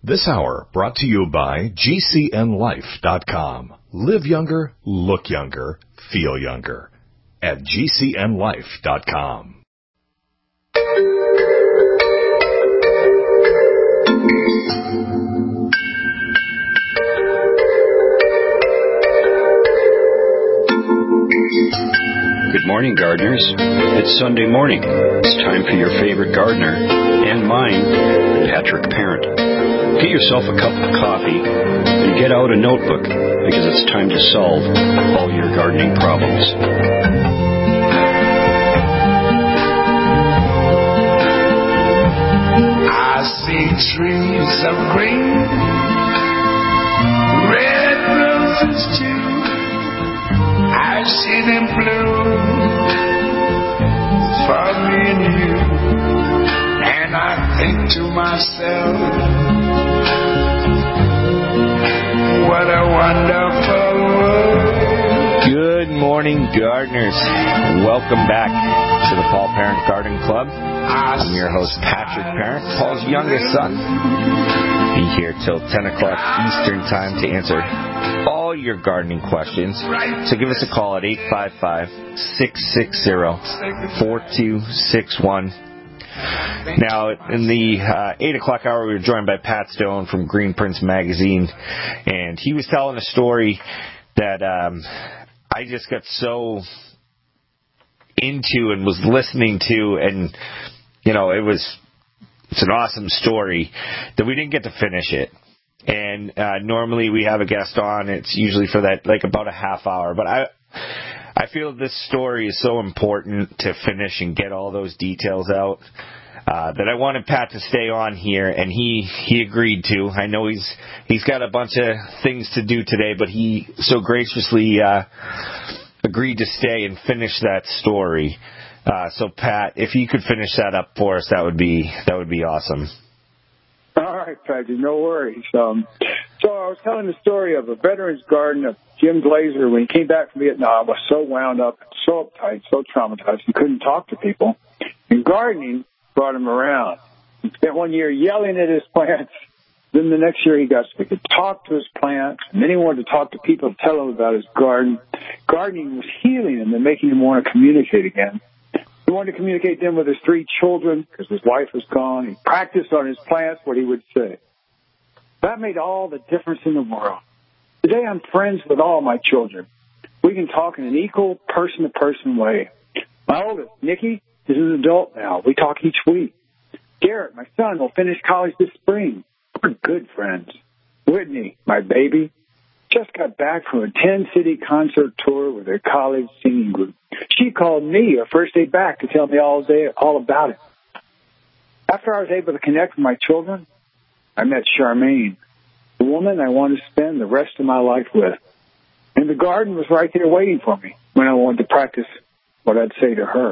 This hour brought to you by GCNLife.com. Live younger, look younger, feel younger at GCNLife.com. Good morning, gardeners. It's Sunday morning. It's time for your favorite gardener, and mine, Patrick Parent. Get yourself a cup of coffee and get out a notebook, because it's time to solve all your gardening problems. I see trees of green, red roses too. I see them bloom for me and you, and I think to myself, what a wonderful world. Good morning, gardeners. Welcome back to the Paul Parent Garden Club. I'm your host, Patrick Parent, Paul's youngest son. Be here till 10 o'clock Eastern Time to answer all your gardening questions. So give us a call at 855-660-4261. Now, in the 8 o'clock hour, we were joined by Pat Stone from Green Prince Magazine, and he was telling a story that I just got so into and was listening to, and, you know, it's an awesome story that we didn't get to finish it. And normally we have a guest on. It's usually for that, like, about a half hour. But I feel this story is so important to finish and get all those details out that I wanted Pat to stay on here, and he agreed to. I know he's got a bunch of things to do today, but he so graciously agreed to stay and finish that story. So Pat, if you could finish that up for us, that would be awesome. All right, Patrick, no worries. So I was telling the story of a veteran's garden of Jim Glazer when he came back from Vietnam. Was so wound up, so uptight, so traumatized, he couldn't talk to people. And gardening brought him around. He spent 1 year yelling at his plants. Then the next year he got so he could talk to his plants. And then he wanted to talk to people, tell them about his garden. Gardening was healing him and making him want to communicate again. He wanted to communicate them with his 3 children because his wife was gone. He practiced on his plants what he would say. That made all the difference in the world. Today I'm friends with all my children. We can talk in an equal person-to-person way. My oldest, Nikki, is an adult now. We talk each week. Garrett, my son, will finish college this spring. We're good friends. Whitney, my baby, just got back from a 10-city concert tour with her college singing group. She called me her first day back to tell me all about it. After I was able to connect with my children, I met Charmaine, the woman I want to spend the rest of my life with. And the garden was right there waiting for me when I wanted to practice what I'd say to her.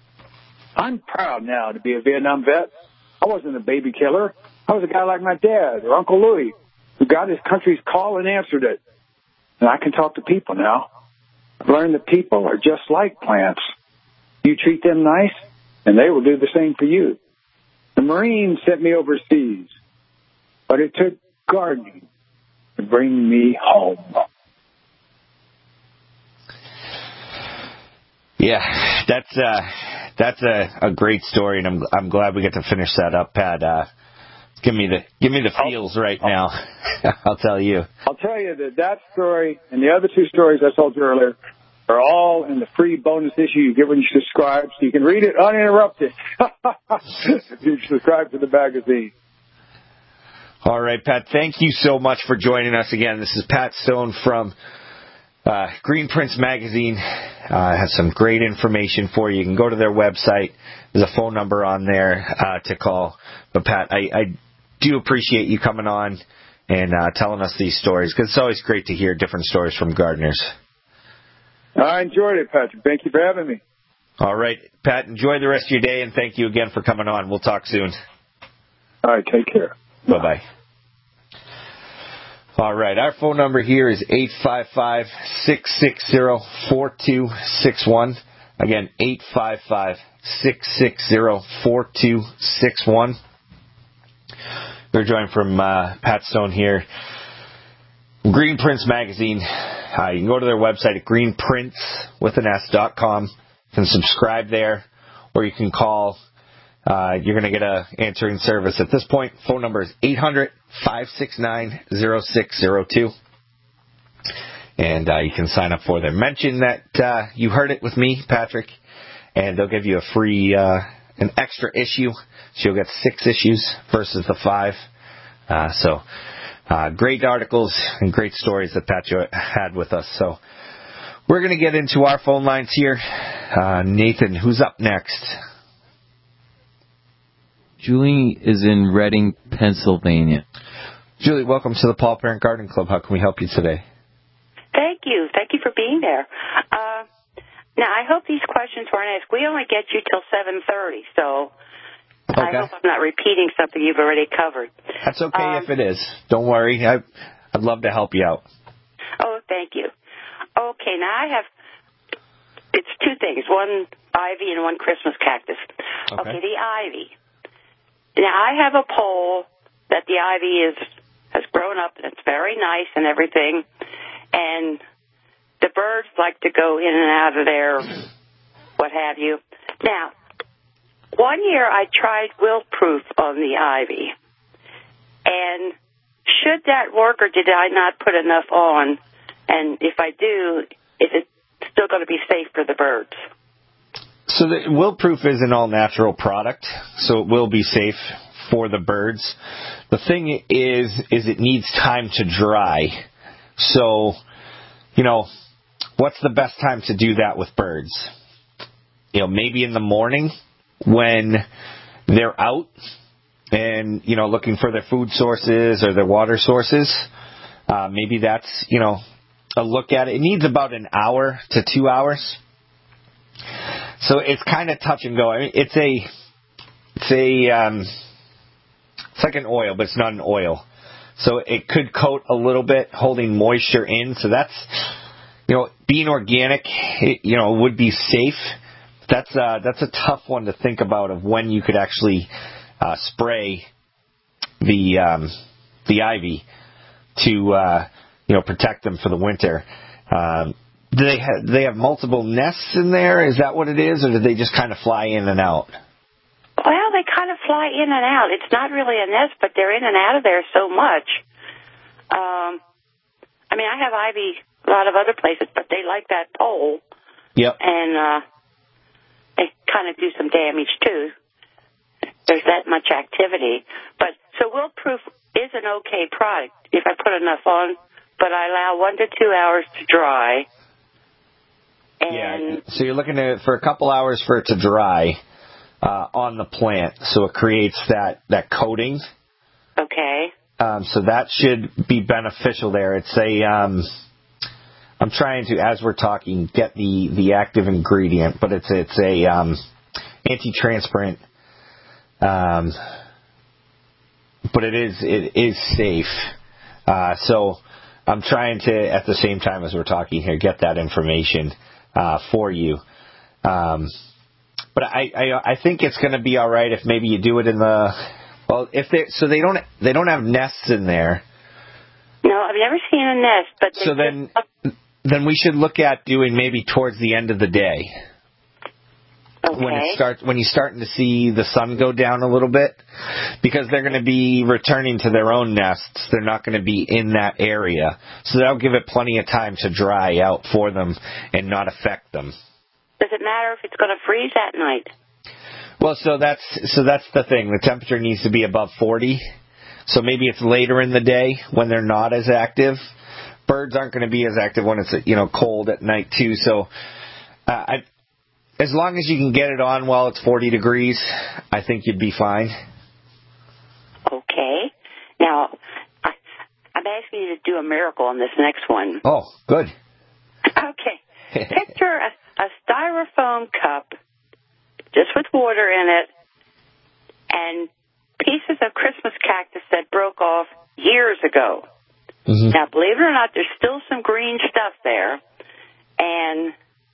I'm proud now to be a Vietnam vet. I wasn't a baby killer. I was a guy like my dad or Uncle Louie who got his country's call and answered it. And I can talk to people now. I've learned that people are just like plants. You treat them nice, and they will do the same for you. The Marines sent me overseas, but it took gardening to bring me home. Yeah, that's a great story, and I'm glad we get to finish that up, Pat. Give me the feels right now. I'll tell you. I'll tell you that story and the other 2 stories I told you earlier are all in the free bonus issue you get when you subscribe, so you can read it uninterrupted if you subscribe to the magazine. All right, Pat, thank you so much for joining us again. This is Pat Stone from Green Prince Magazine. Has some great information for you. You can go to their website. There's a phone number on there to call. But, Pat, I do appreciate you coming on and telling us these stories, because it's always great to hear different stories from gardeners. I enjoyed it, Patrick. Thank you for having me. All right, Pat, enjoy the rest of your day, and thank you again for coming on. We'll talk soon. All right, take care. Bye-bye. All right, our phone number here is 855-660-4261. Again, 855-660-4261. We're joined from Pat Stone here, Green Prince Magazine. You can go to their website at greenprince.com. You can subscribe there, or you can call. You're going to get an answering service. At this point, phone number is 800-569-0602. And you can sign up for them. Mention that you heard it with me, Patrick, and they'll give you a free, an extra issue. So you'll get 6 issues versus the 5. Great articles and great stories that Pat had with us. So we're going to get into our phone lines here. Nathan, who's up next? Julie is in Reading, Pennsylvania. Julie, welcome to the Paul Parent Garden Club. How can we help you today? Thank you. Thank you for being there. Now, I hope these questions weren't asked. We only get you till 7:30, so okay. I hope I'm not repeating something you've already covered. That's okay if it is. Don't worry. I'd love to help you out. Oh, thank you. Okay, now it's 2 things, one ivy and one Christmas cactus. Okay, the ivy. Now, I have a pole that the ivy has grown up, and it's very nice and everything, and the birds like to go in and out of there, what have you. Now, one year I tried wilt-proof on the ivy, and should that work, or did I not put enough on? And if I do, is it still going to be safe for the birds? So the wilt-proof is an all-natural product, so it will be safe for the birds. The thing is it needs time to dry. So, what's the best time to do that with birds? Maybe in the morning when they're out and, looking for their food sources or their water sources. Maybe that's, a look at it. It needs about an hour to 2 hours. So it's kind of touch and go. I mean, it's like an oil, but it's not an oil. So it could coat a little bit, holding moisture in. So that's, being organic, would be safe. That's a tough one to think about of when you could actually spray the ivy to protect them for the winter. Do they have multiple nests in there? Is that what it is, or do they just kind of fly in and out? Well, they kind of fly in and out. It's not really a nest, but they're in and out of there so much. I have ivy a lot of other places, but they like that pole. Yep. And they kind of do some damage, too. There's that much activity. So wilt-proof is an okay product if I put enough on, but I allow 1 to 2 hours to dry. And so you're looking at it for a couple hours for it to dry on the plant, so it creates that coating. Okay. So that should be beneficial there. It's I'm trying to, as we're talking, get the active ingredient, but it's a anti-transparent, but it is safe. So I'm trying to, at the same time as we're talking here, get that information for you. But I think it's going to be all right if maybe you do it in the they don't have nests in there. No, I've never seen a nest, but then we should look at doing maybe towards the end of the day. Okay. When you're starting to see the sun go down a little bit, because they're going to be returning to their own nests. They're not going to be in that area. So that'll give it plenty of time to dry out for them and not affect them. Does it matter if it's going to freeze at night? Well, so that's the thing. The temperature needs to be above 40. So maybe it's later in the day when they're not as active. Birds aren't going to be as active when it's cold at night too. So as long as you can get it on while it's 40 degrees, I think you'd be fine. Okay. Now, I'm asking you to do a miracle on this next one. Oh, good. Okay. Picture a styrofoam cup, just with water in it, and pieces of Christmas cactus that broke off years ago. Mm-hmm. Now, believe it or not, there's still some green stuff there. And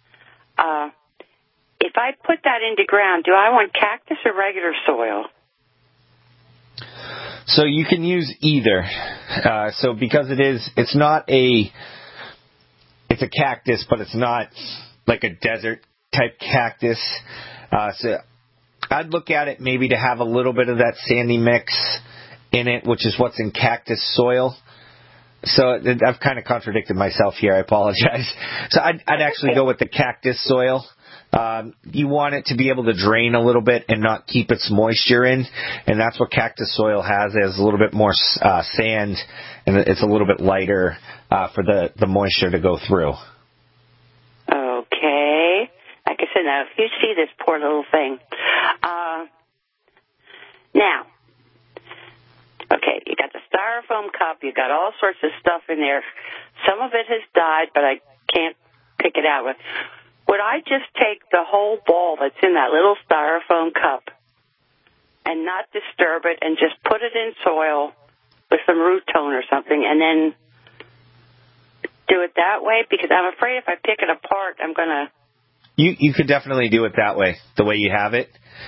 if I put that into ground, do I want cactus or regular soil? So you can use either. So because it's a cactus, but it's not like a desert type cactus. So I'd look at it maybe to have a little bit of that sandy mix in it, which is what's in cactus soil. So I've kind of contradicted myself here. I apologize. So I'd actually go with the cactus soil. You want it to be able to drain a little bit and not keep its moisture in, and that's what cactus soil has. It has a little bit more sand, and it's a little bit lighter for the moisture to go through. Okay. Like I said, now, if you see this poor little thing. Now, okay, you got the styrofoam cup, you got all sorts of stuff in there. Some of it has died, but I can't pick it out. Would I just take the whole ball that's in that little styrofoam cup and not disturb it and just put it in soil with some root tone or something and then do it that way? Because I'm afraid if I pick it apart, I'm going to... You could definitely do it that way, the way you have it.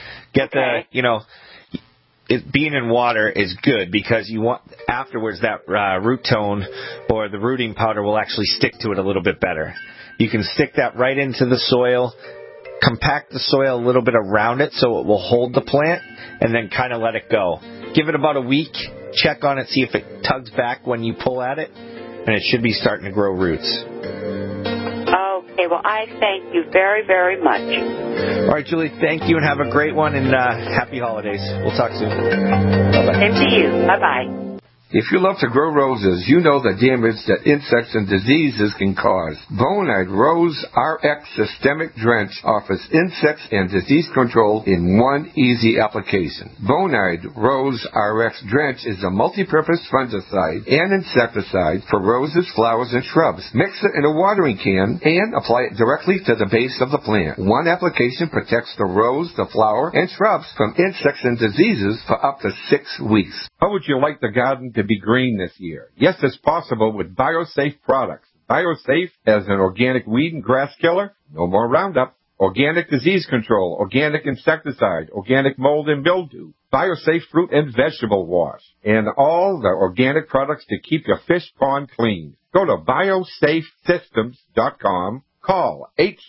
Being in water is good because you want afterwards that root tone or the rooting powder will actually stick to it a little bit better. You can stick that right into the soil, compact the soil a little bit around it so it will hold the plant, and then kind of let it go. Give it about a week, check on it, see if it tugs back when you pull at it, and it should be starting to grow roots. Okay, well, I thank you very, very much. All right, Julie, thank you, and have a great one, and happy holidays. We'll talk soon. Bye-bye. Same to you. Bye-bye. If you love to grow roses, you know the damage that insects and diseases can cause. Bonide Rose RX Systemic Drench offers insects and disease control in one easy application. Bonide Rose RX Drench is a multi-purpose fungicide and insecticide for roses, flowers, and shrubs. Mix it in a watering can and apply it directly to the base of the plant. One application protects the rose, the flower, and shrubs from insects and diseases for up to 6 weeks. How would you like the garden to be green this year? Yes, it's possible with BioSafe products. BioSafe has an organic weed and grass killer, no more Roundup, organic disease control, organic insecticide, organic mold and mildew, BioSafe fruit and vegetable wash, and all the organic products to keep your fish pond clean. Go to biosafesystems.com. Call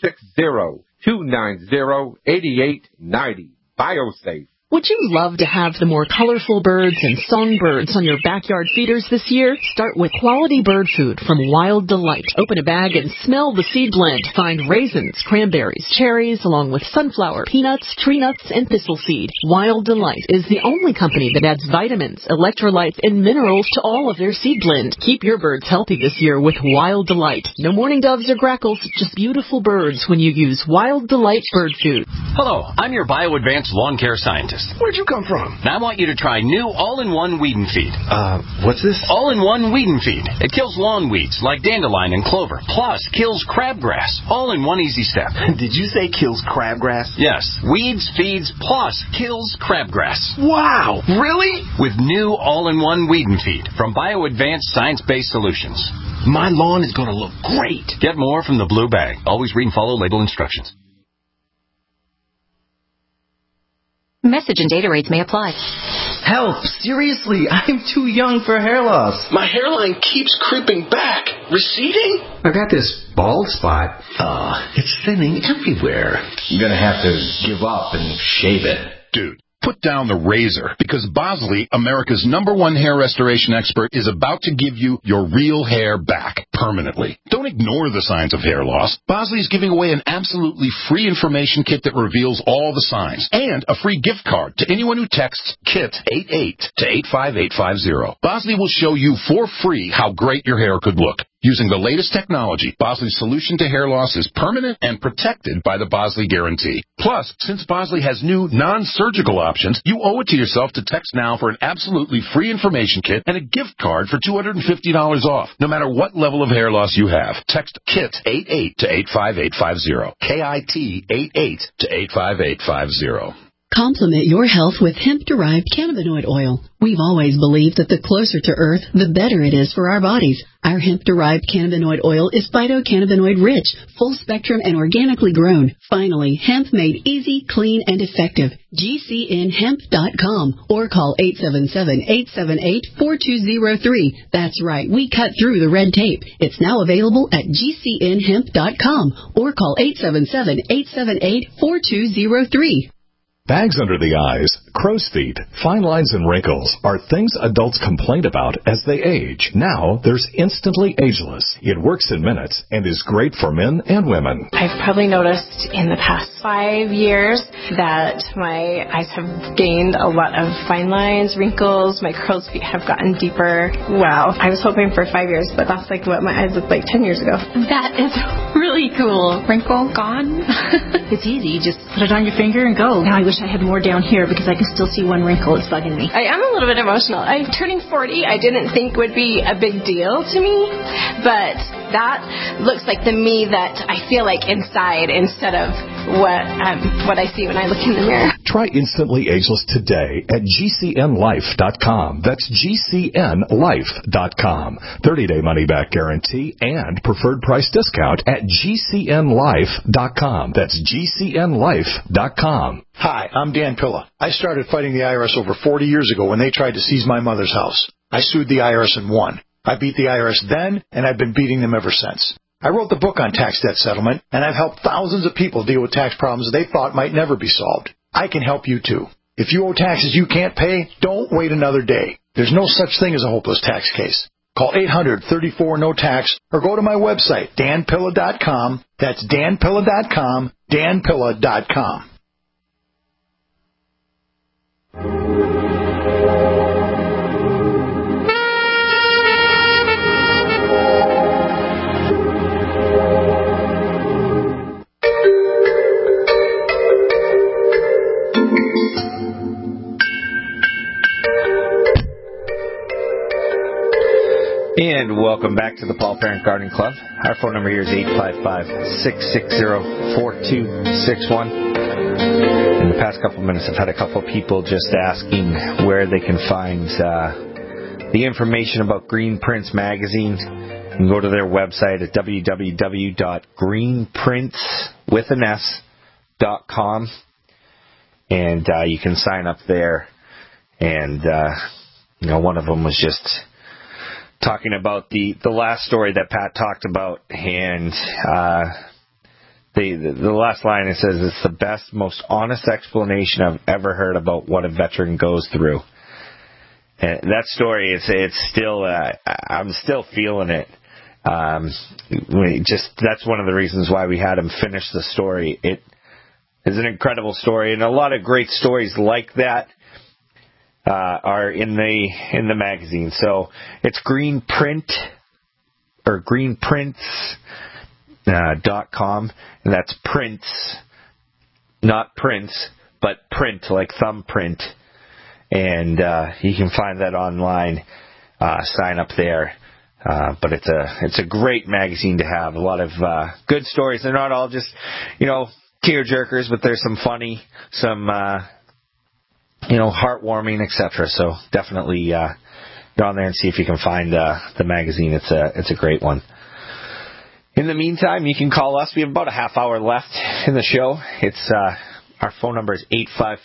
860-290-8890. BioSafe. Would you love to have the more colorful birds and songbirds on your backyard feeders this year? Start with quality bird food from Wild Delight. Open a bag and smell the seed blend. Find raisins, cranberries, cherries, along with sunflower, peanuts, tree nuts, and thistle seed. Wild Delight is the only company that adds vitamins, electrolytes, and minerals to all of their seed blend. Keep your birds healthy this year with Wild Delight. No mourning doves or grackles, just beautiful birds when you use Wild Delight bird food. Hello, I'm your BioAdvanced lawn care scientist. Where'd you come from? Now I want you to try new all-in-one weed and feed. What's this? All-in-one weed and feed. It kills lawn weeds like dandelion and clover, plus kills crabgrass. All in one easy step. Did you say kills crabgrass? Yes. Weeds, feeds, plus kills crabgrass. Wow! Really? With new all-in-one weed and feed from BioAdvanced Science-Based Solutions. My lawn is going to look great. Get more from the blue bag. Always read and follow label instructions. Message and data rates may apply. Help! Seriously, I'm too young for hair loss. My hairline keeps creeping back. Receding? I got this bald spot. It's thinning everywhere. I'm gonna have to give up and shave it. Dude, put down the razor, because Bosley, America's #1 hair restoration expert, is about to give you your real hair back permanently. Don't ignore the signs of hair loss. Bosley is giving away an absolutely free information kit that reveals all the signs, and a free gift card to anyone who texts KIT88 to 85850. Bosley will show you for free how great your hair could look. Using the latest technology, Bosley's solution to hair loss is permanent and protected by the Bosley Guarantee. Plus, since Bosley has new non-surgical options, you owe it to yourself to text now for an absolutely free information kit and a gift card for $250 off, no matter what level of hair loss you have. Text KIT88 to 85850. KIT88 to 85850. Complement your health with hemp-derived cannabinoid oil. We've always believed that the closer to Earth, the better it is for our bodies. Our hemp-derived cannabinoid oil is phytocannabinoid rich, full spectrum, and organically grown. Finally, hemp made easy, clean, and effective. GCNhemp.com or call 877-878-4203. That's right, we cut through the red tape. It's now available at GCNhemp.com or call 877-878-4203. Bags under the eyes, crow's feet, fine lines and wrinkles are things adults complain about as they age. Now, there's Instantly Ageless. It works in minutes and is great for men and women. I've probably noticed in the past 5 years that my eyes have gained a lot of fine lines, wrinkles, my crow's feet have gotten deeper. Wow. I was hoping for 5 years, but that's like what my eyes looked like 10 years ago. That is really cool. Wrinkle gone. It's easy. You just put it on your finger and go. Now I wish I had more down here because I can still see one wrinkle. It's bugging me. I am a little bit emotional. I'm turning 40. I didn't think would be a big deal to me, but that looks like the me that I feel like inside instead of what I see when I look in the mirror. Try Instantly Ageless today at GCNlife.com. That's GCNlife.com. 30-day money-back guarantee and preferred price discount at GCNlife.com. That's GCNlife.com. Hi, I'm Dan Pilla. I started fighting the IRS over 40 years ago when they tried to seize my mother's house. I sued the IRS and won. I beat the IRS then, and I've been beating them ever since. I wrote the book on tax debt settlement, and I've helped thousands of people deal with tax problems they thought might never be solved. I can help you too. If you owe taxes you can't pay, don't wait another day. There's no such thing as a hopeless tax case. Call 800-34-NO-TAX or go to my website, danpilla.com. That's danpilla.com, danpilla.com. And welcome back to the Paul Parent Gardening Club. Our phone number here is 855-660-4261. In the past couple of minutes, I've had a couple of people just asking where they can find the information about Green Prints magazine. You can go to their website at www.greenprints.com, and you can sign up there. And one of them was just talking about the last story that Pat talked about, and the last line, it says, it's the best, most honest explanation I've ever heard about what a veteran goes through. And that story, it's still, I'm still feeling it. That's one of the reasons why we had him finish the story. It is an incredible story, and a lot of great stories like that are in the magazine. So it's Greenprint or greenprints.com, and that's prints, not prints, but print like thumbprint. And you can find that online. Sign up there. But it's a great magazine to have. A lot of good stories. They're not all just tear jerkers, but there's some funny, some heartwarming, etc. So definitely go on there and see if you can find the magazine. It's a great one. In the meantime, you can call us. We have about a half hour left in the show. It's our phone number is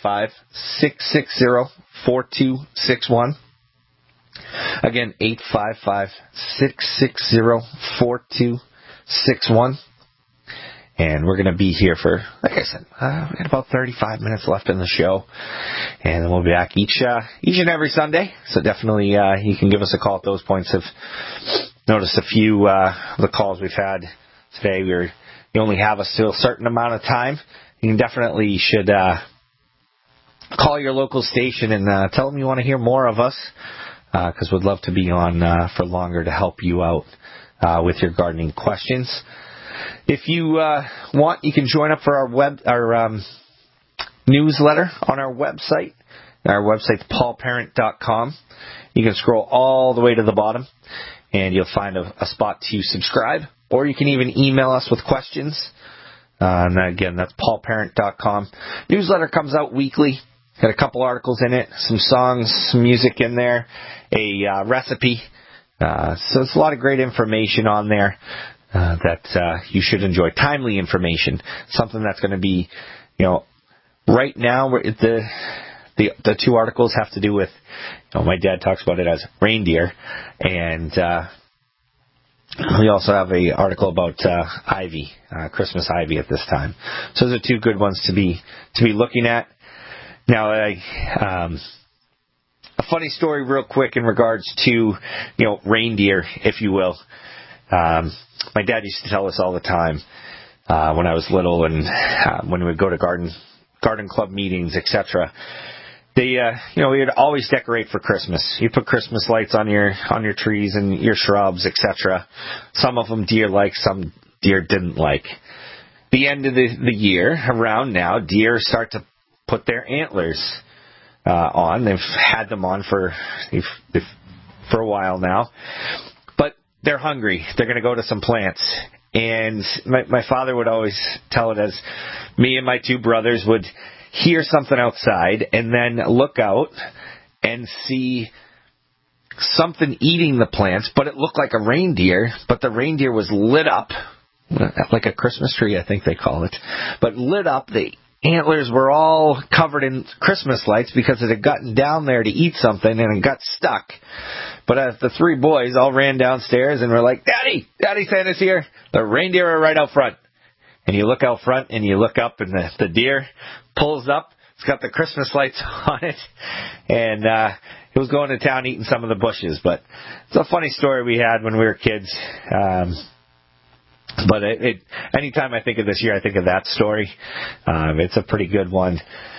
855-660-4261. Again, 855-660-4261. And we're going to be here for, like I said, we got about 35 minutes left in the show. And then we'll be back each and every Sunday. So definitely you can give us a call at those points. I've noticed a few of the calls we've had today. You only have us till a certain amount of time. You definitely should call your local station and tell them you want to hear more of us, because we'd love to be on for longer to help you out with your gardening questions. If you want, you can join up for our newsletter on our website. Our website's paulparent.com. You can scroll all the way to the bottom, and you'll find a spot to subscribe. Or you can even email us with questions. And again, that's paulparent.com. Newsletter comes out weekly. Got a couple articles in it, some songs, some music in there, a recipe. So it's a lot of great information on there that you should enjoy. Timely information, something that's going to be, right now the two articles have to do with, my dad talks about it as reindeer, and we also have an article about ivy, Christmas ivy at this time. So those are two good ones to be looking at. Now, a funny story real quick in regards to, reindeer, if you will. My dad used to tell us all the time when I was little, and when we would go to garden club meetings, etc. They, we would always decorate for Christmas. You put Christmas lights on your trees and your shrubs, etc. Some of them deer liked, some deer didn't like. The end of the year, around now, deer start to put their antlers on. They've had them on for a while now, but they're hungry. They're going to go to some plants. And my father would always tell it as me and my two brothers would hear something outside and then look out and see something eating the plants, but it looked like a reindeer, but the reindeer was lit up, like a Christmas tree, I think they call it, but lit up. The antlers were all covered in Christmas lights because it had gotten down there to eat something and it got stuck. But the three boys all ran downstairs and were like, Daddy Santa's here. The reindeer are right out front. And you look out front and you look up and the deer pulls up. It's got the Christmas lights on it. And it was going to town eating some of the bushes. But it's a funny story we had when we were kids. But anytime I think of this year, I think of that story. It's a pretty good one.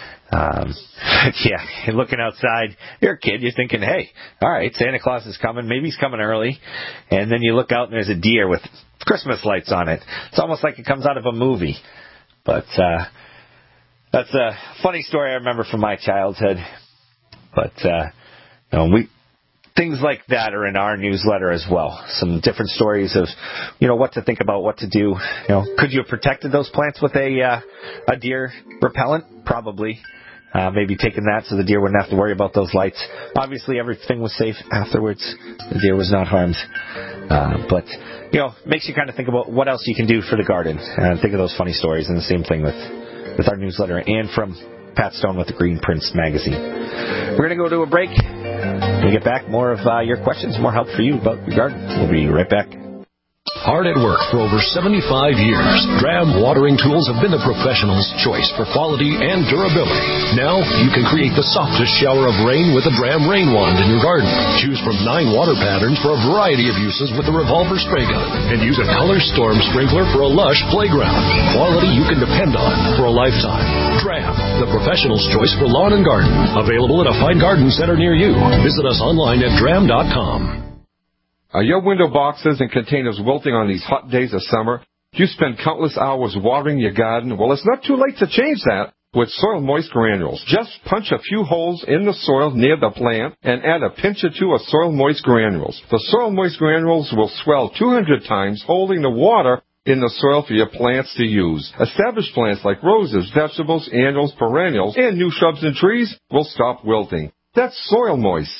Yeah, looking outside, you're a kid, you're thinking, hey, all right, Santa Claus is coming, maybe he's coming early, and then you look out and there's a deer with Christmas lights on it. It's almost like it comes out of a movie. But that's a funny story I remember from my childhood. But things like that are in our newsletter as well. Some different stories of, what to think about, what to do. Could you have protected those plants with a deer repellent? Probably. Maybe taking that so the deer wouldn't have to worry about those lights. Obviously, everything was safe afterwards. The deer was not harmed. But makes you kind of think about what else you can do for the garden. And think of those funny stories. And the same thing with our newsletter and from Pat Stone with the Green Prince magazine. We're going to go to a break. When we get back, more of your questions, more help for you about your garden. We'll be right back. Hard at work for over 75 years, Dram watering tools have been the professional's choice for quality and durability. Now, you can create the softest shower of rain with a Dram rain wand in your garden. Choose from 9 water patterns for a variety of uses with the revolver spray gun. And use a Color Storm sprinkler for a lush playground. Quality you can depend on for a lifetime. Dram, the professional's choice for lawn and garden. Available at a fine garden center near you. Visit us online at dram.com. Are your window boxes and containers wilting on these hot days of summer? Do you spend countless hours watering your garden? Well, it's not too late to change that with Soil Moist Granules. Just punch a few holes in the soil near the plant and add a pinch or two of Soil Moist Granules. The Soil Moist Granules will swell 200 times, holding the water in the soil for your plants to use. Established plants like roses, vegetables, annuals, perennials, and new shrubs and trees will stop wilting. That's Soil Moist.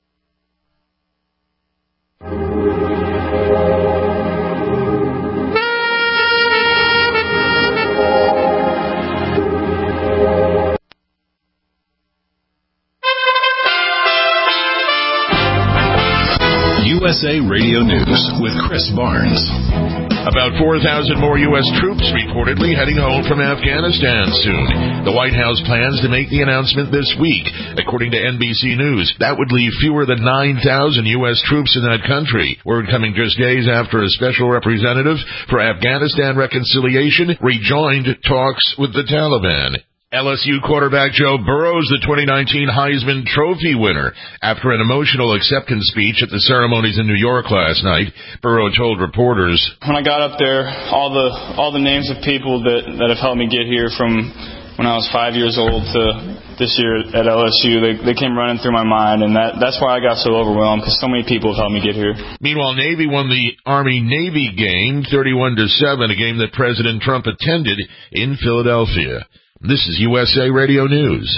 USA Radio News with Chris Barnes. About 4,000 more U.S. troops reportedly heading home from Afghanistan soon. The White House plans to make the announcement this week. According to NBC News, that would leave fewer than 9,000 U.S. troops in that country. Word coming just days after a special representative for Afghanistan reconciliation rejoined talks with the Taliban. LSU quarterback Joe Burrow is the 2019 Heisman Trophy winner. After an emotional acceptance speech at the ceremonies in New York last night, Burrow told reporters, "When I got up there, all the names of people that have helped me get here, from when I was 5 years old to this year at LSU, they came running through my mind, and that's why I got so overwhelmed, because so many people have helped me get here. Meanwhile, Navy won the Army-Navy game 31-7, a game that President Trump attended in Philadelphia. This is USA Radio News.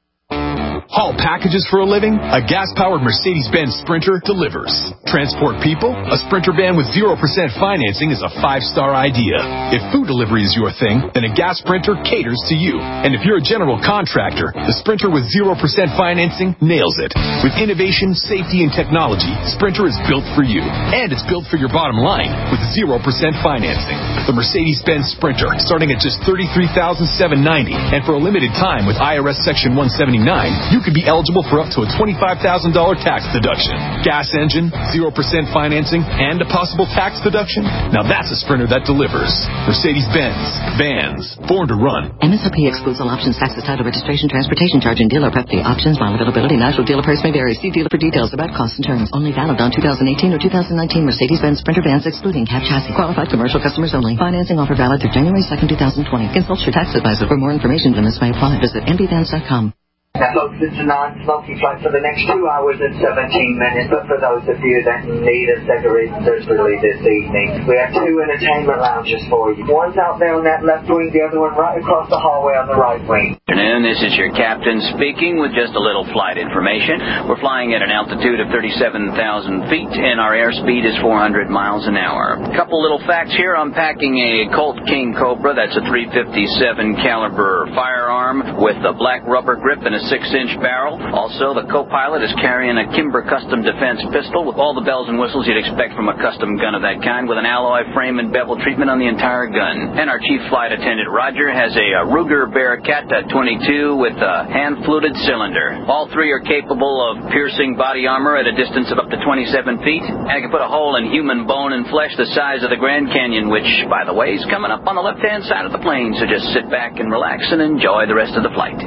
Haul packages for a living? A gas-powered Mercedes-Benz Sprinter delivers. Transport people? A Sprinter van with 0% financing is a 5-star idea. If food delivery is your thing, then a gas Sprinter caters to you. And if you're a general contractor, the Sprinter with 0% financing nails it. With innovation, safety, and technology, Sprinter is built for you. And it's built for your bottom line with 0% financing. The Mercedes-Benz Sprinter, starting at just $33,790. And for a limited time with IRS Section 179, you could be eligible for up to a $25,000 tax deduction. Gas engine, 0% financing, and a possible tax deduction? Now that's a Sprinter that delivers. Mercedes-Benz. Vans. Born to run. MSRP excludes all options, taxes, title, registration, transportation charge, and dealer prep fee. Options, model availability, national dealer price may vary. See dealer for details about costs and terms. Only valid on 2018 or 2019 Mercedes-Benz Sprinter vans excluding cab chassis. Qualified commercial customers only. Financing offer valid through January 2nd, 2020. Consult your tax advisor. For more information, limits may apply. Visit mbvans.com. Folks, it's a non-smoking flight for the next 2 hours and 17 minutes, but for those of you that need a cigarette, there's really this evening. We have 2 entertainment lounges for you. One's out there on that left wing, the other one right across the hallway on the right wing. Good afternoon, this is your captain speaking with just a little flight information. We're flying at an altitude of 37,000 feet, and our airspeed is 400 miles an hour. A couple little facts here. I'm packing a Colt King Cobra, that's a .357 caliber firearm with a black rubber grip and a 6-inch barrel. Also, the co-pilot is carrying a Kimber Custom Defense pistol with all the bells and whistles you'd expect from a custom gun of that kind, with an alloy frame and bevel treatment on the entire gun. And our chief flight attendant, Roger, has a Ruger Bearcat 22 with a hand-fluted cylinder. All 3 are capable of piercing body armor at a distance of up to 27 feet, and it can put a hole in human bone and flesh the size of the Grand Canyon, which, by the way, is coming up on the left-hand side of the plane, so just sit back and relax and enjoy the rest of the flight.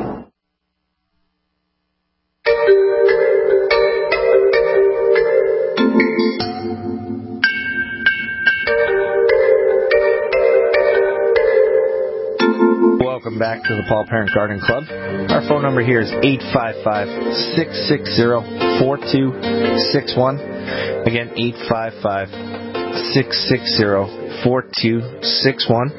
Welcome back to the Paul Parent Garden Club. Our phone number here is 855-660-4261. Again, 855-660-4261.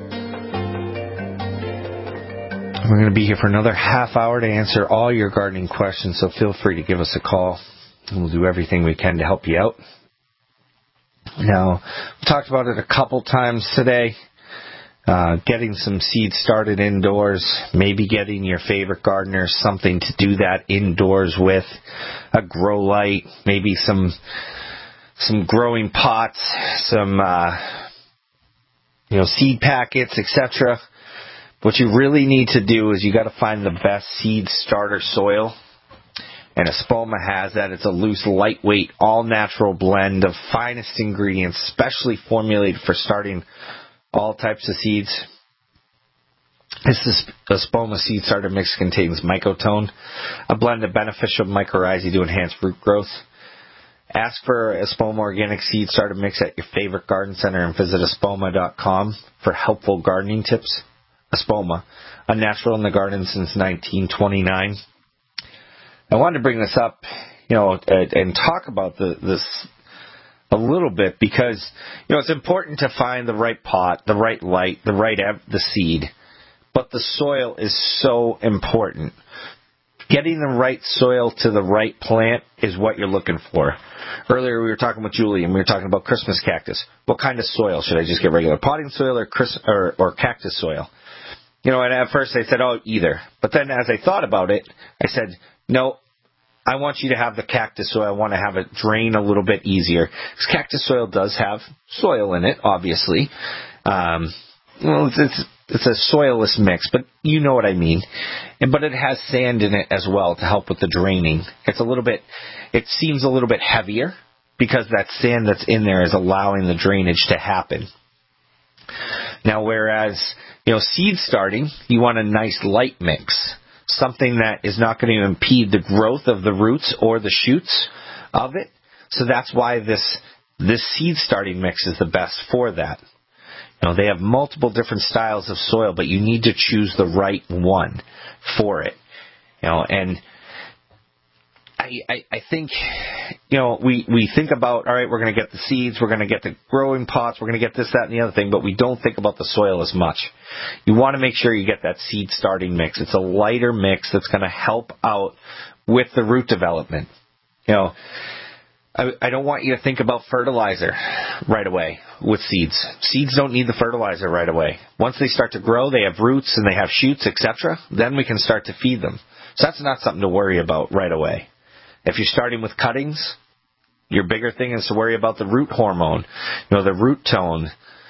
We're going to be here for another half hour to answer all your gardening questions, so feel free to give us a call, and we'll do everything we can to help you out. Now, we talked about it a couple times today. Getting some seeds started indoors, maybe getting your favorite gardener something to do that indoors with, a grow light, maybe some growing pots, some seed packets, etc. What you really need to do is you got to find the best seed starter soil. And Espoma has that. It's a loose, lightweight, all-natural blend of finest ingredients, specially formulated for starting all types of seeds. This Espoma seed starter mix contains mycotone, a blend of beneficial mycorrhizae to enhance root growth. Ask for Espoma organic seed starter mix at your favorite garden center and visit espoma.com for helpful gardening tips. Espoma, a natural in the garden since 1929. I wanted to bring this up, and talk about this a little bit because, it's important to find the right pot, the right light, the seed. But the soil is so important. Getting the right soil to the right plant is what you're looking for. Earlier we were talking with Julie and we were talking about Christmas cactus. What kind of soil? Should I just get regular potting soil or cactus soil? And at first I said, either. But then as I thought about it, I said, no, I want you to have the cactus soil. I want to have it drain a little bit easier. Because cactus soil does have soil in it, obviously. It's a soilless mix, but you know what I mean. But it has sand in it as well to help with the draining. It seems a little bit heavier because that sand that's in there is allowing the drainage to happen. Now, whereas, seed starting, you want a nice light mix. Something that is not going to impede the growth of the roots or the shoots of it. So that's why this seed starting mix is the best for that. They have multiple different styles of soil, but you need to choose the right one for it. And I think, we think about, all right, we're going to get the seeds, we're going to get the growing pots, we're going to get this, that, and the other thing, but we don't think about the soil as much. You want to make sure you get that seed starting mix. It's a lighter mix that's going to help out with the root development. I don't want you to think about fertilizer right away with seeds. Seeds don't need the fertilizer right away. Once they start to grow, they have roots and they have shoots, etc., then we can start to feed them. So that's not something to worry about right away. If you're starting with cuttings, your bigger thing is to worry about the root hormone, the root tone,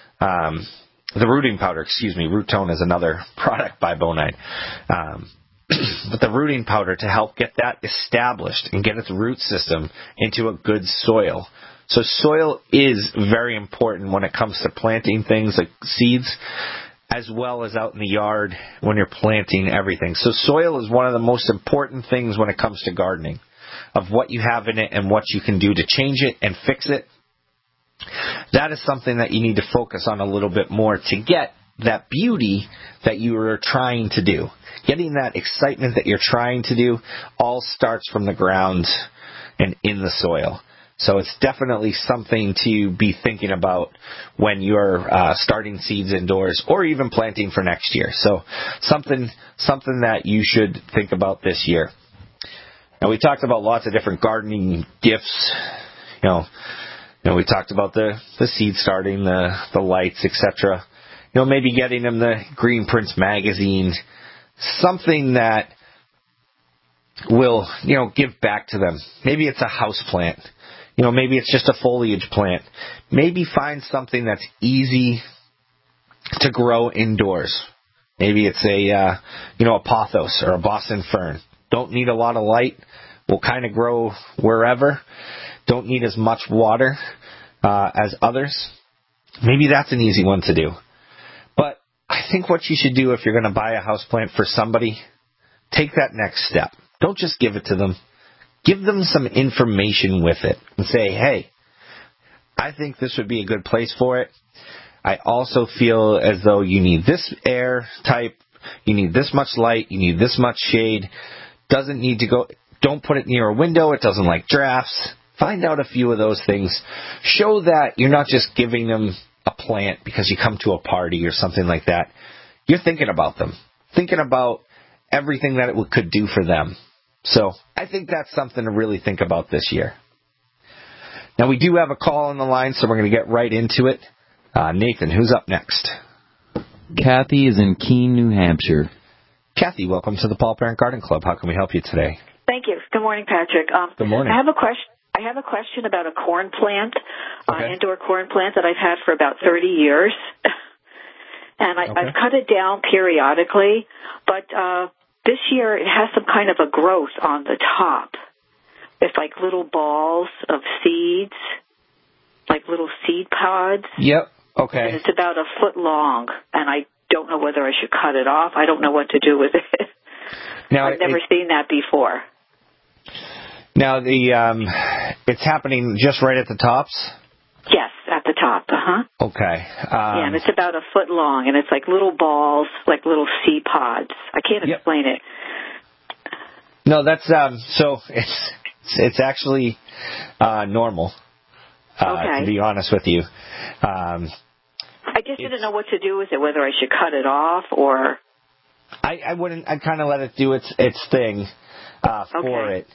the rooting powder, Root Tone is another product by Bonide. But the rooting powder to help get that established and get its root system into a good soil. So soil is very important when it comes to planting things like seeds, as well as out in the yard when you're planting everything. So soil is one of the most important things when it comes to gardening, of what you have in it and what you can do to change it and fix it. That is something that you need to focus on a little bit more to get that beauty that you are trying to do. Getting that excitement that you're trying to do all starts from the ground and in the soil. So it's definitely something to be thinking about when you're starting seeds indoors or even planting for next year. So something that you should think about this year. Now, we talked about lots of different gardening gifts. We talked about the seed starting, the lights, etc. Maybe getting them the Green Prince magazine, something that will, give back to them. Maybe it's a house plant. Maybe it's just a foliage plant. Maybe find something that's easy to grow indoors. Maybe it's a pothos or a Boston fern. Don't need a lot of light. Will kind of grow wherever. Don't need as much water as others. Maybe that's an easy one to do. But I think what you should do if you're going to buy a houseplant for somebody, take that next step. Don't just give it to them. Give them some information with it and say, hey, I think this would be a good place for it. I also feel as though you need this air type, you need this much light, you need this much shade. Doesn't need to go, don't put it near a window, it doesn't like drafts. Find out a few of those things. Show that you're not just giving them a plant because you come to a party or something like that. You're thinking about them, thinking about everything that it could do for them. So I think that's something to really think about this year. Now, we do have a call on the line, so we're going to get right into it. Nathan, who's up next? Kathy is in Keene, New Hampshire. Kathy, welcome to the Paul Parent Garden Club. How can we help you today? Thank you. Good morning, Patrick. Good morning. I have a question about a corn plant, indoor corn plant that I've had for about 30 years. And I've cut it down periodically, but this year it has some kind of a growth on the top. It's like little balls of seeds, like little seed pods. Yep. Okay. And it's about a foot long, and I don't know whether I should cut it off. I don't know what to do with it. Now, I've never seen that before. Now, it's happening just right at the tops? Yes, at the top. Okay. Yeah, and it's about a foot long, and it's like little balls, like little seed pods. I can't explain it. No, that's so it's actually normal. To be honest with you. I just didn't know what to do with it, whether I should cut it off or... I wouldn't. I'd kind of let it do its thing for it.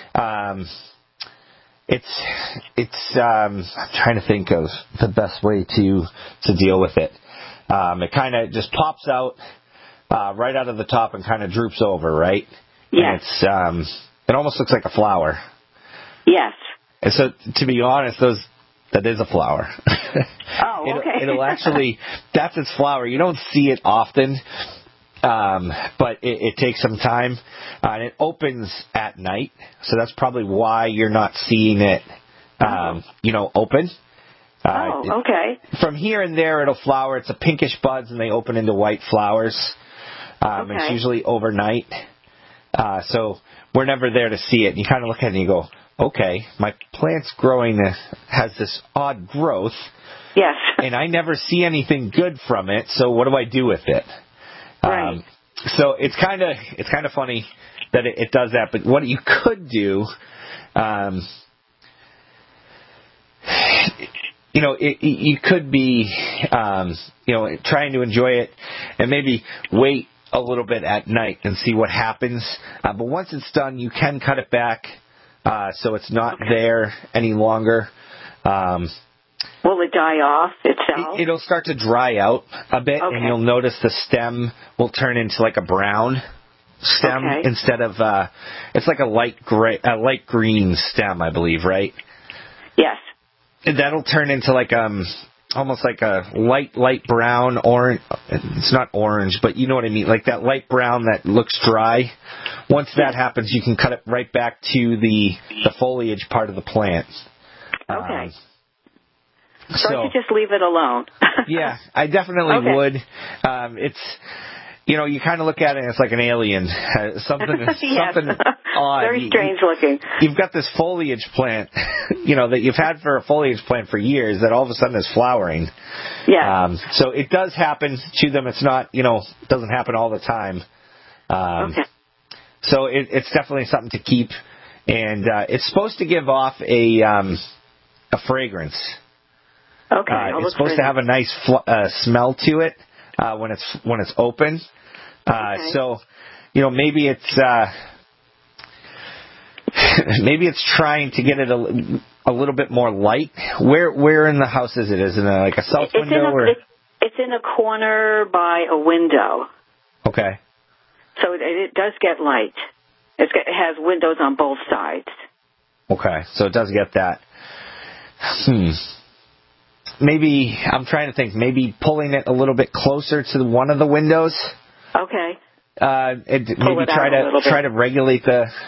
It's I'm trying to think of the best way to deal with it. It kind of just pops out right out of the top and kind of droops over, right? Yes. And it's it almost looks like a flower. Yes. And so, to be honest, that is a flower. Oh, okay. It'll actually, that's its flower. You don't see it often, but it takes some time. And it opens at night, so that's probably why you're not seeing it, open. Okay. From here and there, it'll flower. It's a pinkish buds, and they open into white flowers. It's usually overnight. So we're never there to see it. You kind of look at it and you go, okay, my plant's growing, has this odd growth. Yes. And I never see anything good from it, so what do I do with it? Right. So it's kind of funny that it does that. But what you could do, you could be, trying to enjoy it and maybe wait a little bit at night and see what happens. But once it's done, you can cut it back so it's not there any longer. Will it die off itself? It'll start to dry out a bit, and you'll notice the stem will turn into like a brown stem instead of it's like a light green stem, I believe, right? Yes. And that'll turn into like almost like a light brown orange. It's not orange, but you know what I mean, like that light brown that looks dry. Once that happens, you can cut it right back to the foliage part of the plant. Okay. So I should just leave it alone. Yeah, I definitely would. It's, you kind of look at it and it's like an alien. Something odd. Very strange looking. You've got this foliage plant, that you've had for a foliage plant for years that all of a sudden is flowering. Yeah. So it does happen to them. It's not, it doesn't happen all the time. So it's definitely something to keep. And it's supposed to give off a fragrance. Okay. It's supposed to have a nice smell to it when it's open. So, maybe it's trying to get it a little bit more light. Where in the house is it? Is it like a south window? It's in a corner by a window. Okay. So it does get light. It has windows on both sides. Okay, so it does get that. Maybe, I'm trying to think, maybe pulling it a little bit closer to one of the windows. Okay. Maybe try to regulate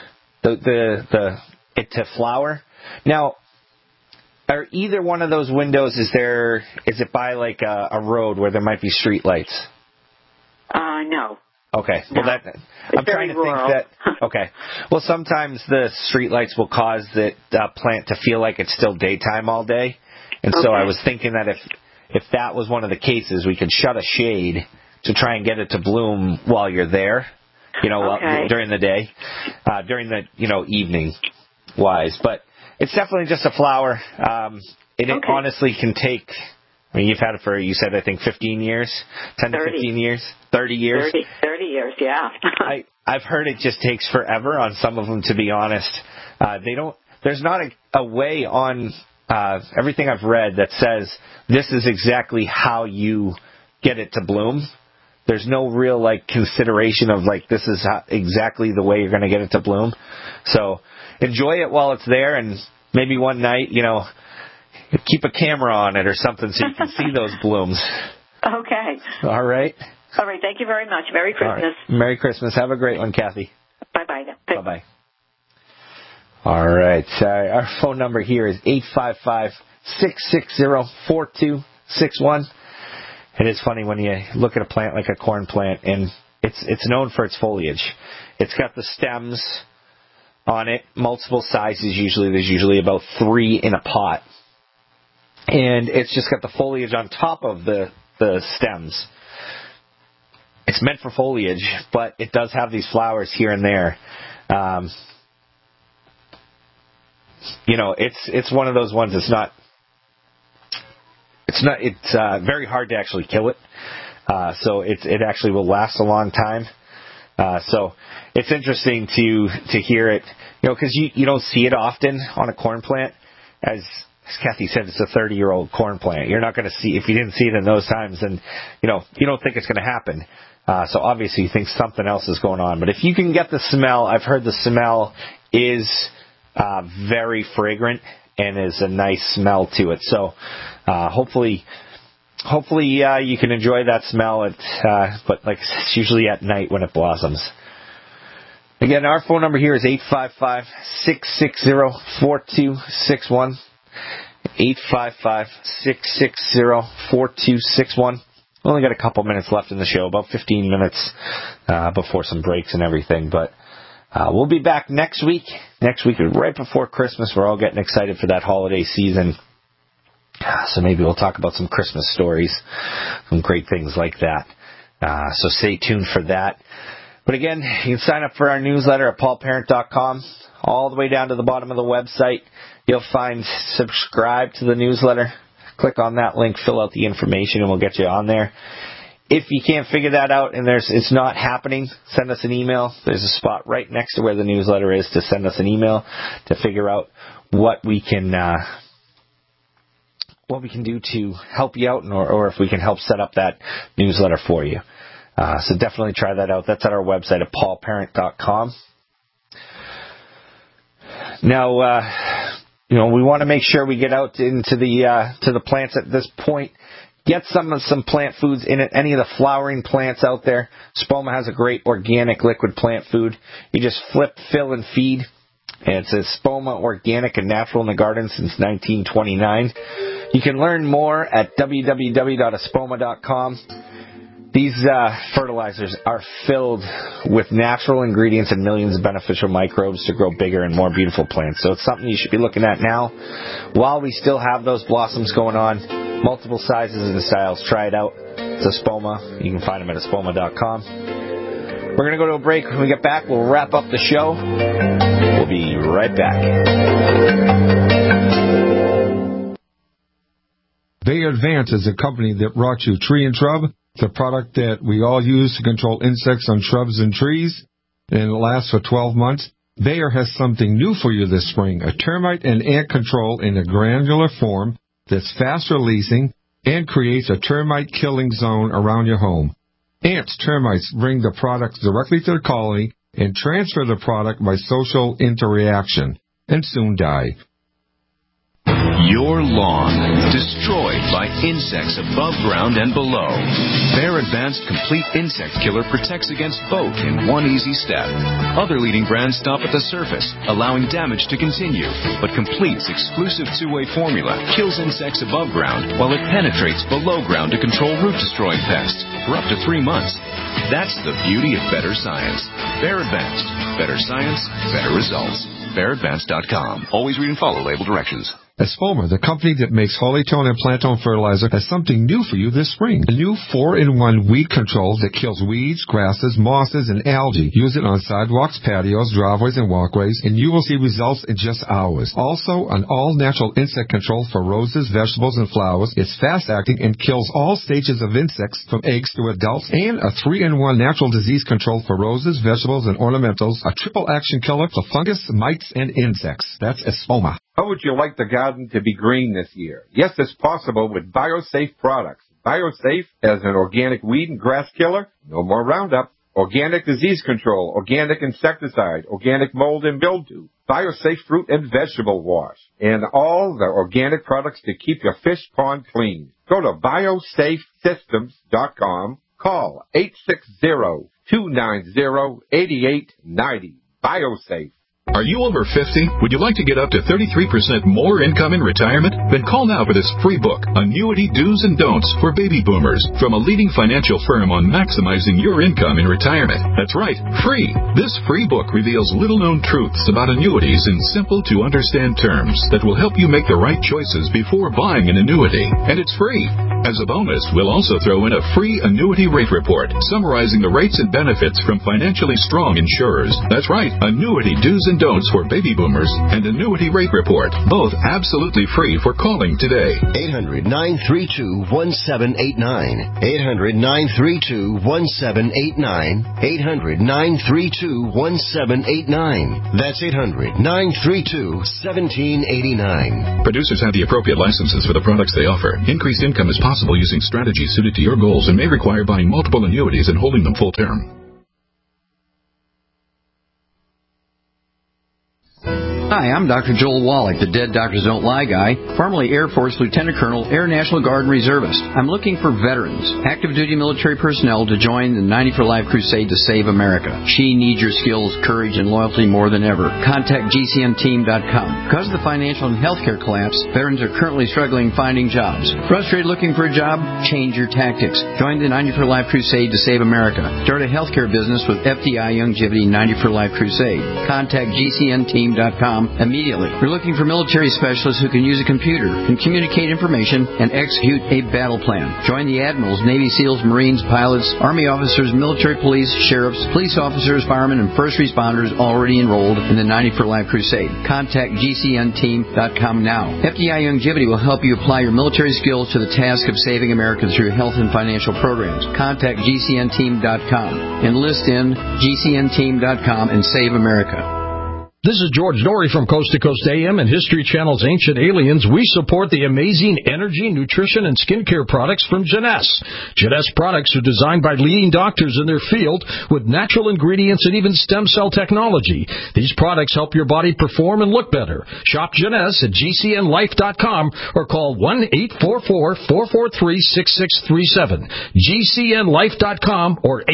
it to flower. Now, are either one of those windows, is it by like a road where there might be street lights? No. Okay. Well, I'm trying to think that. Okay. Well, sometimes the street lights will cause the plant to feel like it's still daytime all day. And so I was thinking that if that was one of the cases, we could shut a shade to try and get it to bloom while you're there, during the day, during the, evening wise. But it's definitely just a flower. It honestly can take, you've had it for, you said, I think 15 years, 10 to 15 years, 30 years. 30 years, yeah. I've heard it just takes forever on some of them, to be honest. There's not a way on everything I've read that says this is exactly how you get it to bloom. There's no real consideration of this is exactly the way you're going to get it to bloom. So enjoy it while it's there, and maybe one night, keep a camera on it or something so you can see those blooms. Okay. All right. All right. Thank you very much. Merry Christmas. Right. Merry Christmas. Have a great one, Kathy. Bye-bye. Bye-bye. All right. Our phone number here is 855-660-4261. It is funny when you look at a plant like a corn plant, and it's known for its foliage. It's got the stems on it, multiple sizes usually. There's usually about 3 in a pot. And it's just got the foliage on top of the stems. It's meant for foliage, but it does have these flowers here and there. It's one of those ones that's it's very hard to actually kill it. So it actually will last a long time. So it's interesting to hear it, because you don't see it often on a corn plant. As Kathy said, it's a 30-year-old corn plant. You're not going to see, if you didn't see it in those times, then, you don't think it's going to happen. So obviously you think something else is going on. But if you can get the smell, I've heard the smell is very fragrant and is a nice smell to it. So hopefully you can enjoy that smell. But it's usually at night when it blossoms. Again, our phone number here is 855-660-4261. 855-660-4261. We only got a couple minutes left in the show, about 15 minutes before some breaks and everything. But we'll be back next week. Next week, right before Christmas. We're all getting excited for that holiday season. So maybe we'll talk about some Christmas stories, some great things like that. So stay tuned for that. But again, you can sign up for our newsletter at paulparent.com. All the way down to the bottom of the website, you'll find subscribe to the newsletter. Click on that link, fill out the information, and we'll get you on there. If you can't figure that out and it's not happening, send us an email. There's a spot right next to where the newsletter is to send us an email to figure out what we can do to help you out, or if we can help set up that newsletter for you. So definitely try that out. That's at our website at paulparent.com. Now, we want to make sure we get out into the plants at this point. Get some plant foods in it. Any of the flowering plants out there. Spoma has a great organic liquid plant food. You just flip, fill, and feed. And it says Spoma Organic and Natural in the Garden since 1929. You can learn more at www.espoma.com. These fertilizers are filled with natural ingredients and millions of beneficial microbes to grow bigger and more beautiful plants. So it's something you should be looking at now while we still have those blossoms going on. Multiple sizes and styles. Try it out. It's a Spoma. You can find them at espoma.com. We're going to go to a break. When we get back, we'll wrap up the show. We'll be right back. Bayer Advance is a company that brought you Tree and Shrub. It's a product that we all use to control insects on shrubs and trees, and it lasts for 12 months. Bayer has something new for you this spring, a termite and ant control in a granular form that's fast releasing and creates a termite killing zone around your home. Ants, termites bring the product directly to the colony and transfer the product by social interaction and soon die. Your lawn destroyed by insects above ground and below. Bayer Advanced Complete Insect Killer protects against both in one easy step. Other leading brands stop at the surface, allowing damage to continue, but Complete's exclusive two-way formula kills insects above ground while it penetrates below ground to control root-destroying pests for up to 3 months. That's the beauty of better science. Bayer Advanced. Better science, better results. BayerAdvanced.com. Always read and follow label directions. Espoma, the company that makes Holytone and Plantone fertilizer, has something new for you this spring. A new 4-in-1 weed control that kills weeds, grasses, mosses, and algae. Use it on sidewalks, patios, driveways, and walkways, and you will see results in just hours. Also, an all-natural insect control for roses, vegetables, and flowers. It's fast-acting and kills all stages of insects from eggs to adults, and a 3-in-1 natural disease control for roses, vegetables, and ornamentals. A triple-action killer for fungus, mites, and insects. That's Espoma. How would you like the garden to be green this year? Yes, it's possible with BioSafe products. BioSafe as an organic weed and grass killer, no more Roundup, organic disease control, organic insecticide, organic mold and mildew, BioSafe fruit and vegetable wash, and all the organic products to keep your fish pond clean. Go to biosafesystems.com, call 860-290-8890. BioSafe. Are you over 50? Would you like to get up to 33% more income in retirement? Then call now for this free book, Annuity Do's and Don'ts for Baby Boomers, from a leading financial firm on maximizing your income in retirement. That's right, free. This free book reveals little-known truths about annuities in simple-to-understand terms that will help you make the right choices before buying an annuity. And it's free. As a bonus, we'll also throw in a free annuity rate report summarizing the rates and benefits from financially strong insurers. That's right, Annuity Do's and Don'ts for Baby Boomers and Annuity Rate Report, both absolutely free for calling today. 800-932-1789. 800-932-1789. 800-932-1789. That's 800-932-1789. Producers have the appropriate licenses for the products they offer. Increased income is possible using strategies suited to your goals and may require buying multiple annuities and holding them full term. Hi, I'm Dr. Joel Wallach, the Dead Doctors Don't Lie guy, formerly Air Force Lieutenant Colonel, Air National Guard Reservist. I'm looking for veterans, active duty military personnel to join the 90 for Life crusade to save America. She needs your skills, courage, and loyalty more than ever. Contact GCNteam.com. Because of the financial and healthcare collapse, veterans are currently struggling finding jobs. Frustrated looking for a job? Change your tactics. Join the 90 for Life crusade to save America. Start a healthcare business with FDI Longevity 90 for Life crusade. Contact GCNteam.com FTIUngevity.com immediately. We're looking for military specialists who can use a computer and communicate information and execute a battle plan. Join the admirals, Navy SEALs, Marines, pilots, Army officers, military police, sheriffs, police officers, firemen, and first responders already enrolled in the 90 for Life Crusade. Contact GCNteam.com now. FDI Longevity will help you apply your military skills to the task of saving America through health and financial programs. Contact GCNteam.com. Enlist in GCNteam.com and save America. This is George Norrie from Coast to Coast AM and History Channel's Ancient Aliens. We support the amazing energy, nutrition, and skincare products from Jeunesse. Jeunesse products are designed by leading doctors in their field with natural ingredients and even stem cell technology. These products help your body perform and look better. Shop Jeunesse at GCNlife.com or call 1-844-443-6637. GCNlife.com or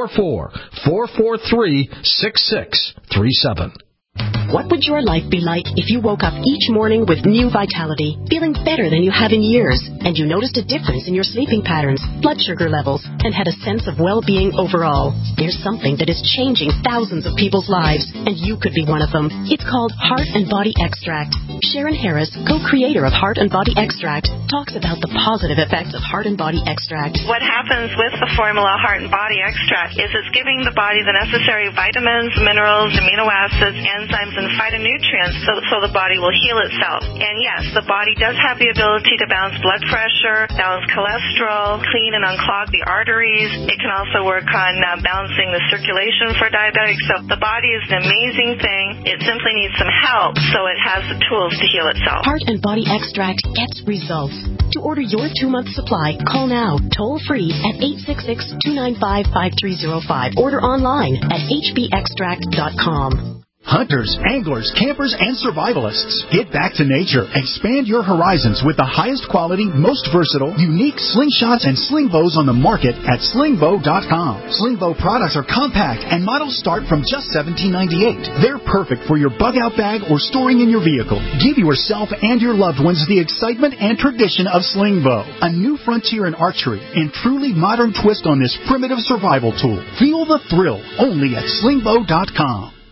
844-443-6637. What would your life be like if you woke up each morning with new vitality, feeling better than you have in years, and you noticed a difference in your sleeping patterns, blood sugar levels, and had a sense of well-being overall? There's something that is changing thousands of people's lives, and you could be one of them. It's called Heart and Body Extract. Sharon Harris, co-creator of Heart and Body Extract, talks about the positive effects of Heart and Body Extract. What happens with the formula Heart and Body Extract is it's giving the body the necessary vitamins, minerals, amino acids, enzymes, and phytonutrients so the body will heal itself. And yes, the body does have the ability to balance blood pressure, balance cholesterol, clean and unclog the arteries. It can also work on balancing the circulation for diabetics. So the body is an amazing thing. It simply needs some help so it has the tools to heal itself. Heart and Body Extract gets results. To order your 2-month supply, call now, toll free at 866-295-5305. Order online at hbextract.com. Hunters, anglers, campers, and survivalists. Get back to nature. Expand your horizons with the highest quality, most versatile, unique slingshots and sling bows on the market at slingbow.com. Slingbow products are compact and models start from just $17.98. They're perfect for your bug out bag or storing in your vehicle. Give yourself and your loved ones the excitement and tradition of Slingbow, a new frontier in archery and truly modern twist on this primitive survival tool. Feel the thrill only at slingbow.com.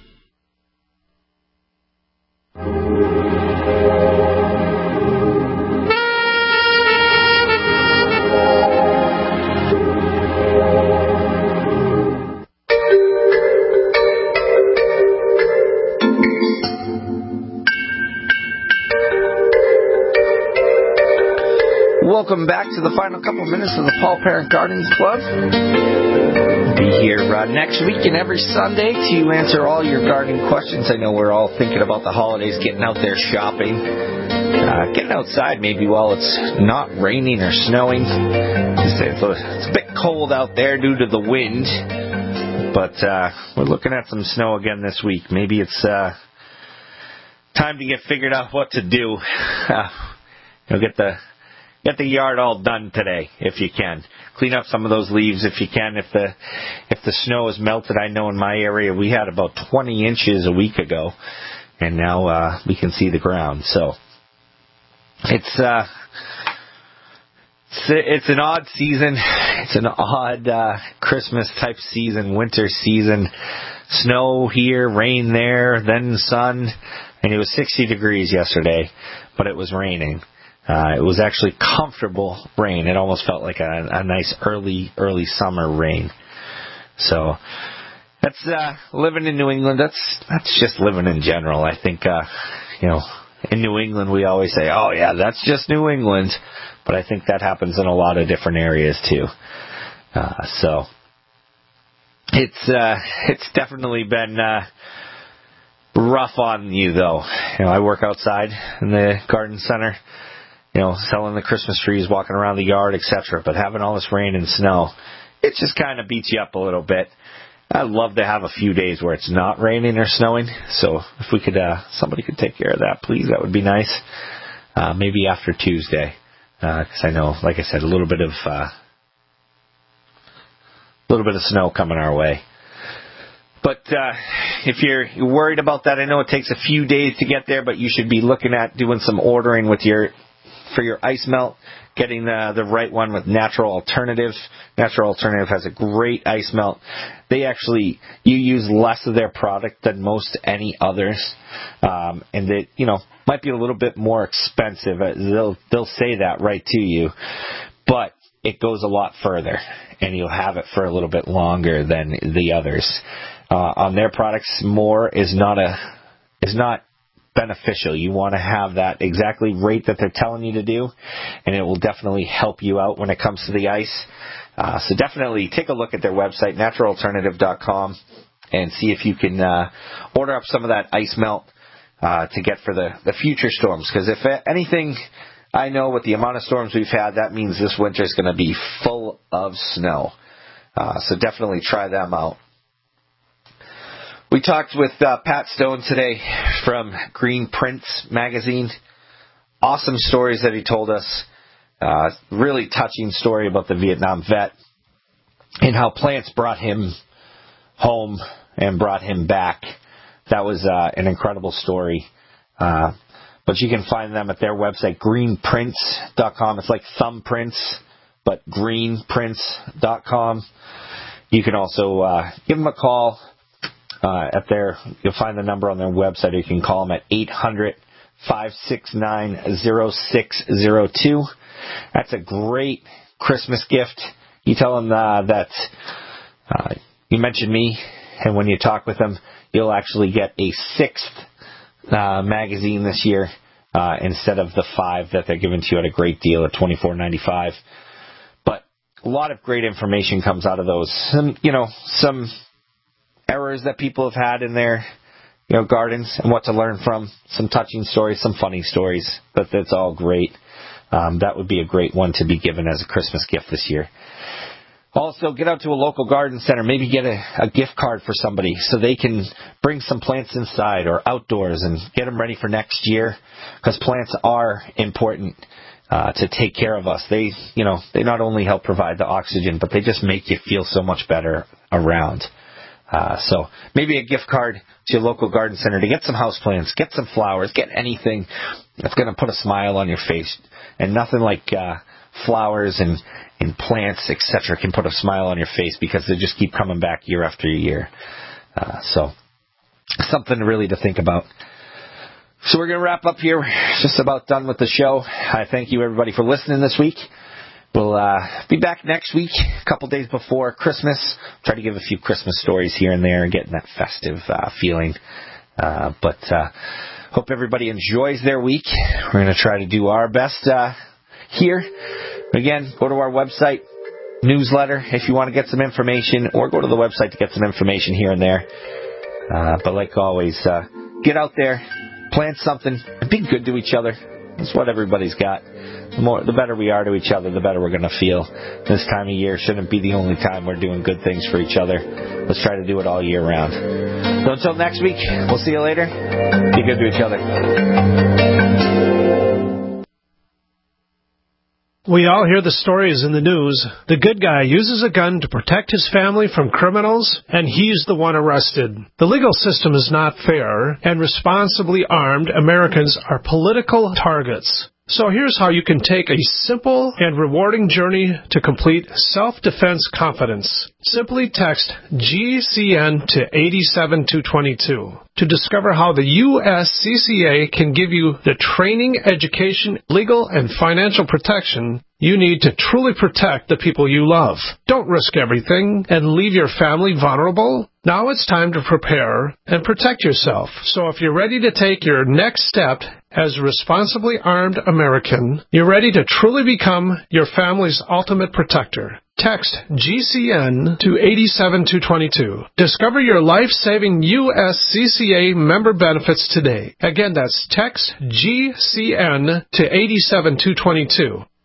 Welcome back to the final couple of minutes of the Paul Parent Gardening Club. Be here next week and every Sunday to answer all your gardening questions. I know we're all thinking about the holidays, getting out there shopping, getting outside maybe while it's not raining or snowing. It's a bit cold out there due to the wind, but we're looking at some snow again this week. Maybe it's time to get figured out what to do. Get the yard all done today if you can. Clean up some of those leaves if you can. If the snow has melted, I know in my area we had about 20 inches a week ago, and now we can see the ground. So it's an odd season. It's an odd Christmas type season, winter season. Snow here, rain there, then sun, and it was 60 degrees yesterday, but it was raining. It was actually comfortable rain. It almost felt like a nice early summer rain. So that's living in New England. That's just living in general. I think in New England we always say, "Oh yeah, that's just New England," but I think that happens in a lot of different areas too. So it's definitely been rough on you though. I work outside in the garden center. Selling the Christmas trees, walking around the yard, etc. But having all this rain and snow, it just kind of beats you up a little bit. I'd love to have a few days where it's not raining or snowing. So if we could, somebody could take care of that, please, that would be nice. Maybe after Tuesday, because I know, like I said, a little bit of snow coming our way. But if you're worried about that, I know it takes a few days to get there, but you should be looking at doing some ordering with your for your ice melt, getting the right one with Natural Alternative. Natural Alternative has a great ice melt. They actually, you use less of their product than most any others. And they, might be a little bit more expensive. They'll say that right to you. But it goes a lot further, and you'll have it for a little bit longer than the others. On their products, more is not beneficial. You want to have that exactly rate that they're telling you to do, and it will definitely help you out when it comes to the ice. So definitely take a look at their website, naturalalternative.com, and see if you can order up some of that ice melt to get for the future storms. Because if anything, I know with the amount of storms we've had, that means this winter is going to be full of snow. So definitely try them out. We talked with Pat Stone today from Green Prince magazine. Awesome stories that he told us. Really touching story about the Vietnam vet and how plants brought him home and brought him back. That was an incredible story. But you can find them at their website, greenprints.com. It's like thumbprints, but greenprints.com. You can also give them a call. You'll find the number on their website, or you can call them at 800-569-0602. That's a great Christmas gift. You tell them that you mentioned me, and when you talk with them, you'll actually get a 6th magazine this year instead of the 5 that they're giving to you at a great deal at $24.95. But a lot of great information comes out of those. Some errors that people have had in their gardens and what to learn from, some touching stories, some funny stories, but that's all great. That would be a great one to be given as a Christmas gift this year. Also, get out to a local garden center, maybe get a gift card for somebody so they can bring some plants inside or outdoors and get them ready for next year, because plants are important to take care of us. They not only help provide the oxygen, but they just make you feel so much better around. So maybe a gift card to your local garden center to get some houseplants, get some flowers, get anything that's going to put a smile on your face. And nothing like flowers and plants, etc., can put a smile on your face, because they just keep coming back year after year. So something really to think about. So we're going to wrap up here. Just about done with the show. I thank you, everybody, for listening this week. We'll be back next week, a couple days before Christmas. Try to give a few Christmas stories here and there and getting that festive feeling. But hope everybody enjoys their week. We're going to try to do our best here. Again, go to our website, newsletter, if you want to get some information, or go to the website to get some information here and there. But like always, get out there, plant something, and be good to each other. That's what everybody's got. The better we are to each other, the better we're going to feel. This time of year shouldn't be the only time we're doing good things for each other. Let's try to do it all year round. So until next week, we'll see you later. Be good to each other. We all hear the stories in the news. The good guy uses a gun to protect his family from criminals, and he's the one arrested. The legal system is not fair, and responsibly armed Americans are political targets. So here's how you can take a simple and rewarding journey to complete self-defense confidence. Simply text GCN to 87222 to discover how the USCCA can give you the training, education, legal, and financial protection you need to truly protect the people you love. Don't risk everything and leave your family vulnerable. Now it's time to prepare and protect yourself. So if you're ready to take your next step as a responsibly armed American, you're ready to truly become your family's ultimate protector. Text GCN to 87222. Discover your life-saving USCCA member benefits today. Again, that's text GCN to 87222.